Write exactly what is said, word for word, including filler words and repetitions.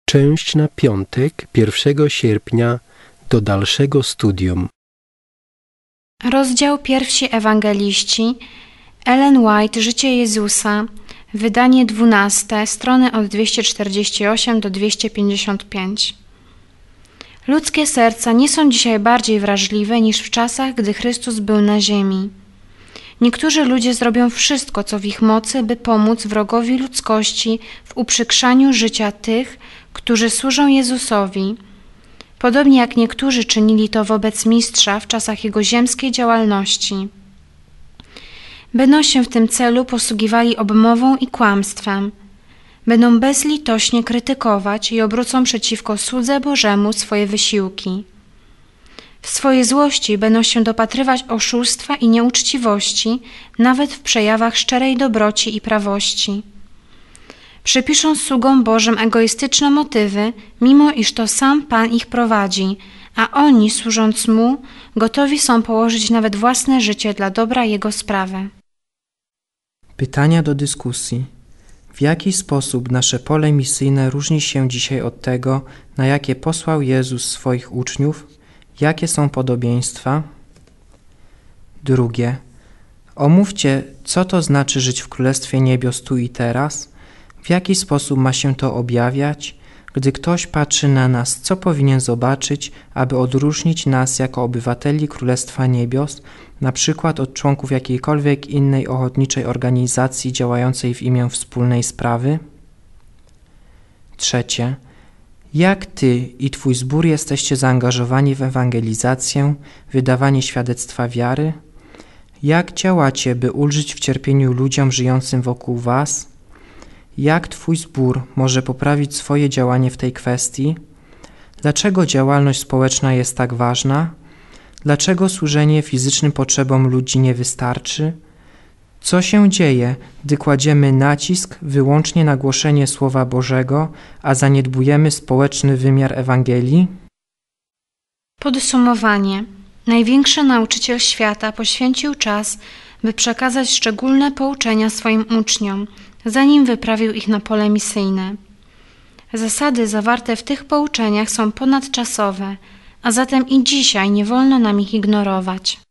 Część na piątek, pierwszego sierpnia do dalszego studium. Rozdział Pierwsi Ewangeliści, Ellen White, Życie Jezusa, wydanie dwunaste, strony od dwieście czterdzieści osiem do dwieście pięćdziesiąt pięć. Ludzkie serca nie są dzisiaj bardziej wrażliwe niż w czasach, gdy Chrystus był na ziemi. Niektórzy ludzie zrobią wszystko, co w ich mocy, by pomóc wrogowi ludzkości w uprzykrzaniu życia tych, którzy służą Jezusowi, podobnie jak niektórzy czynili to wobec Mistrza w czasach Jego ziemskiej działalności. Będą się w tym celu posługiwali obmową i kłamstwem. Będą bezlitośnie krytykować i obrócą przeciwko słudze Bożemu swoje wysiłki. W swojej złości będą się dopatrywać oszustwa i nieuczciwości, nawet w przejawach szczerej dobroci i prawości. Przypiszą sługom Bożym egoistyczne motywy, mimo iż to sam Pan ich prowadzi, a oni, służąc Mu, gotowi są położyć nawet własne życie dla dobra Jego sprawy. Pytania do dyskusji. W jaki sposób nasze pole misyjne różni się dzisiaj od tego, na jakie posłał Jezus swoich uczniów? Jakie są podobieństwa? Drugie. Omówcie, co to znaczy żyć w Królestwie Niebios tu i teraz? W jaki sposób ma się to objawiać? Gdy ktoś patrzy na nas, co powinien zobaczyć, aby odróżnić nas jako obywateli Królestwa Niebios, na przykład od członków jakiejkolwiek innej ochotniczej organizacji działającej w imię wspólnej sprawy? Trzecie. Jak Ty i Twój zbór jesteście zaangażowani w ewangelizację, wydawanie świadectwa wiary? Jak działacie, by ulżyć w cierpieniu ludziom żyjącym wokół Was? Jak Twój zbór może poprawić swoje działanie w tej kwestii? Dlaczego działalność społeczna jest tak ważna? Dlaczego służenie fizycznym potrzebom ludzi nie wystarczy? Co się dzieje, gdy kładziemy nacisk wyłącznie na głoszenie Słowa Bożego, a zaniedbujemy społeczny wymiar Ewangelii? Podsumowanie. Największy nauczyciel świata poświęcił czas, by przekazać szczególne pouczenia swoim uczniom, zanim wyprawił ich na pole misyjne. Zasady zawarte w tych pouczeniach są ponadczasowe, a zatem i dzisiaj nie wolno nam ich ignorować.